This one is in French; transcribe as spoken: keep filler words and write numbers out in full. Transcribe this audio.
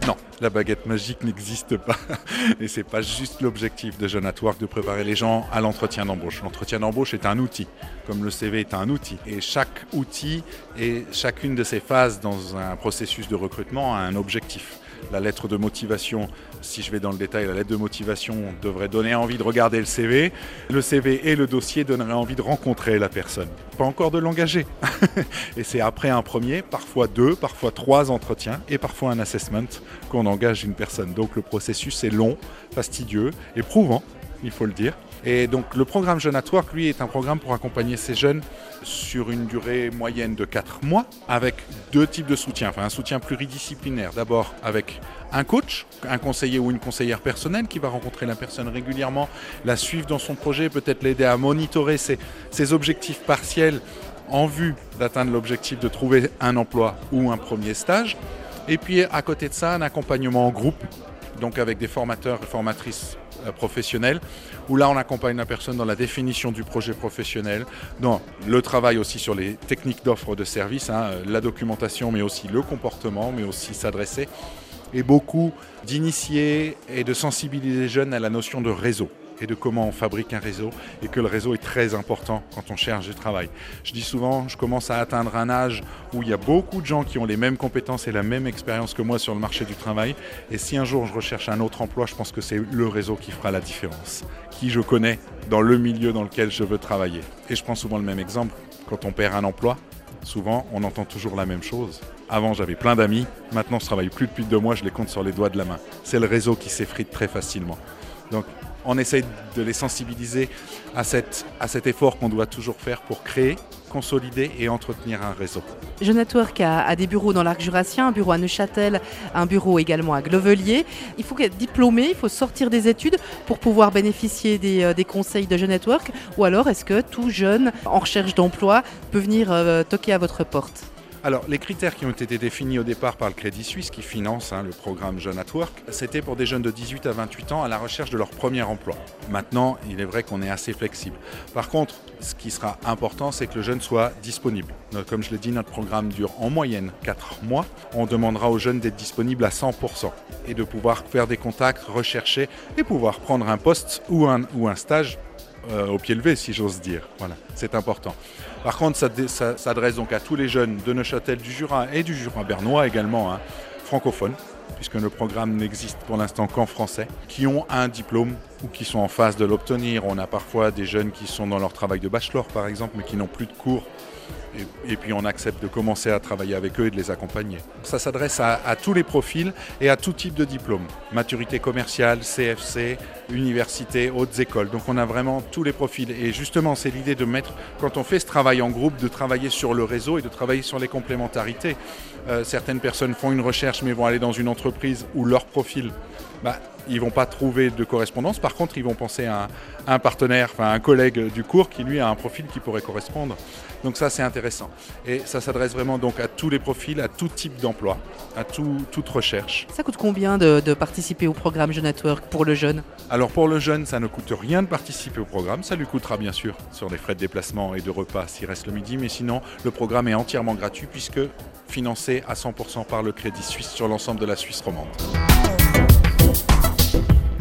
Non, la baguette magique n'existe pas. Et c'est pas juste l'objectif de Jeune at Work de préparer les gens à l'entretien d'embauche. L'entretien d'embauche est un outil, comme le C V est un outil. Et chaque outil et chacune de ces phases dans un processus de recrutement a un objectif. La lettre de motivation, si je vais dans le détail, la lettre de motivation devrait donner envie de regarder le C V. Le C V et le dossier donneraient envie de rencontrer la personne. Pas encore de l'engager. Et c'est après un premier, parfois deux, parfois trois entretiens et parfois un assessment qu'on engage une personne. Donc le processus est long, fastidieux, éprouvant, il faut le dire. Et donc le programme Jeune at Work, lui, est un programme pour accompagner ces jeunes sur une durée moyenne de quatre mois avec deux types de soutien. Enfin, un soutien pluridisciplinaire. D'abord avec un coach, un conseiller ou une conseillère personnelle qui va rencontrer la personne régulièrement, la suivre dans son projet, peut-être l'aider à monitorer ses, ses objectifs partiels en vue d'atteindre l'objectif de trouver un emploi ou un premier stage. Et puis à côté de ça, un accompagnement en groupe, donc avec des formateurs et formatrices professionnels, où là on accompagne la personne dans la définition du projet professionnel, dans le travail aussi sur les techniques d'offre de services, hein, la documentation, mais aussi le comportement, mais aussi s'adresser, et beaucoup d'initier et de sensibiliser les jeunes à la notion de réseau et de comment on fabrique un réseau, et que le réseau est très important quand on cherche du travail. Je dis souvent, je commence à atteindre un âge où il y a beaucoup de gens qui ont les mêmes compétences et la même expérience que moi sur le marché du travail, et si un jour je recherche un autre emploi, je pense que c'est le réseau qui fera la différence, qui je connais dans le milieu dans lequel je veux travailler. Et je prends souvent le même exemple, quand on perd un emploi, souvent on entend toujours la même chose. Avant j'avais plein d'amis, maintenant je travaille plus depuis deux mois, je les compte sur les doigts de la main. C'est le réseau qui s'effrite très facilement. Donc on essaye de les sensibiliser à, cette, à cet effort qu'on doit toujours faire pour créer, consolider et entretenir un réseau. Jeune at Work a, a des bureaux dans l'arc jurassien, un bureau à Neuchâtel, un bureau également à Glevelier. Il faut être diplômé, il faut sortir des études pour pouvoir bénéficier des, des conseils de Jeune at Work, ou alors est-ce que tout jeune en recherche d'emploi peut venir euh, toquer à votre porte ? Alors, les critères qui ont été définis au départ par le Crédit Suisse, qui finance hein, le programme Jeune at Work, c'était pour des jeunes de dix-huit à vingt-huit ans à la recherche de leur premier emploi. Maintenant, il est vrai qu'on est assez flexible. Par contre, ce qui sera important, c'est que le jeune soit disponible. Donc, comme je l'ai dit, notre programme dure en moyenne quatre mois. On demandera aux jeunes d'être disponibles à cent pour cent et de pouvoir faire des contacts, rechercher et pouvoir prendre un poste ou un, ou un stage Euh, au pied levé, si j'ose dire. Voilà, c'est important. Par contre, ça, ça s'adresse donc à tous les jeunes de Neuchâtel, du Jura et du Jura bernois également, hein, francophones, puisque le programme n'existe pour l'instant qu'en français, qui ont un diplôme ou qui sont en phase de l'obtenir. On a parfois des jeunes qui sont dans leur travail de bachelor, par exemple, mais qui n'ont plus de cours. Et, et puis on accepte de commencer à travailler avec eux et de les accompagner. Ça s'adresse à, à tous les profils et à tout type de diplôme. Maturité commerciale, C F C, université, hautes écoles. Donc on a vraiment tous les profils. Et justement, c'est l'idée de mettre, quand on fait ce travail en groupe, de travailler sur le réseau et de travailler sur les complémentarités. Euh, certaines personnes font une recherche mais vont aller dans une entreprise où leur profil, bah, ils ne vont pas trouver de correspondance. Par contre, ils vont penser à un, à un partenaire, enfin un collègue du cours qui lui a un profil qui pourrait correspondre. Donc ça, c'est intéressant. Et ça s'adresse vraiment donc à tous les profils, à tout type d'emploi, à tout, toute recherche. Ça coûte combien de, de participer au programme Jeune at Work pour le jeune ? Alors pour le jeune, ça ne coûte rien de participer au programme. Ça lui coûtera bien sûr sur les frais de déplacement et de repas s'il reste le midi. Mais sinon, le programme est entièrement gratuit puisque financé à cent pour cent par le Crédit Suisse sur l'ensemble de la Suisse romande.